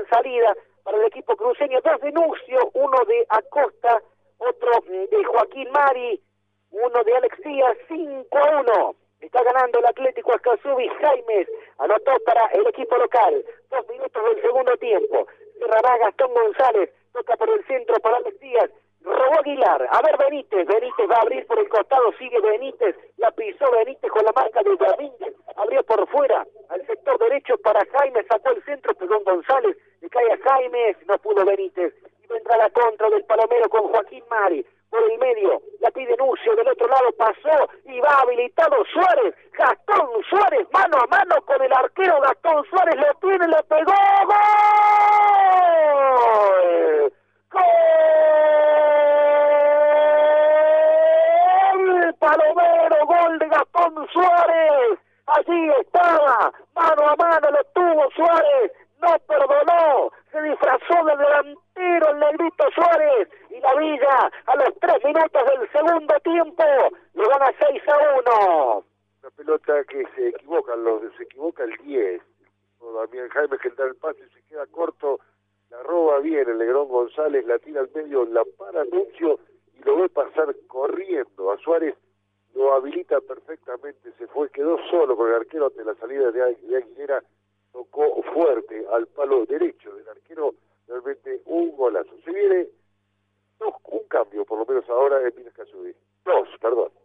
en salida para el equipo cruceño. 2 de Nucio, 1 de Acosta, otro de Joaquín Mari, 1 de Alex Díaz. 5-1. Está ganando el Atlético Ascasubi. Jaimes anotó para el equipo local. 2 minutos del segundo tiempo. Cerrará Gastón González. Toca por el centro para Alex Díaz. Robó Aguilar. A ver Benítez. Benítez va a abrir por el costado. Sigue Benítez. La pisó Benítez con la marca de Domínguez. Abrió por fuera al sector derecho para Jaimes. Sacó el centro. Pegó González. Le cae a Jaimes. No pudo Benítez. Y vendrá la contra del Palomero con Joaquín Mari. Por el medio, la pide Nucio, del otro lado pasó y va habilitado Suárez, Gastón Suárez, mano a mano con el arquero Gastón Suárez, lo tiene, lo pegó, ¡gol! ¡Gol! Palomero, gol de Gastón Suárez, allí estaba, mano a mano lo tuvo Suárez, no perdonó, se disfrazó de delantero el negrito Suárez, y la Villa a los 3 minutos del segundo tiempo le gana 6-1. Una pelota que se equivoca el 10. Damián Jaimes que da el pase y se queda corto, la roba bien el Negrón González, la tira al medio, la para Nucio y lo ve pasar corriendo a Suárez, lo habilita perfectamente, se fue, quedó solo con el arquero ante la salida de Aguilera, tocó fuerte al palo derecho del arquero, realmente un golazo. Se viene un cambio, por lo menos ahora en Minas Ascasubi. 2, perdón.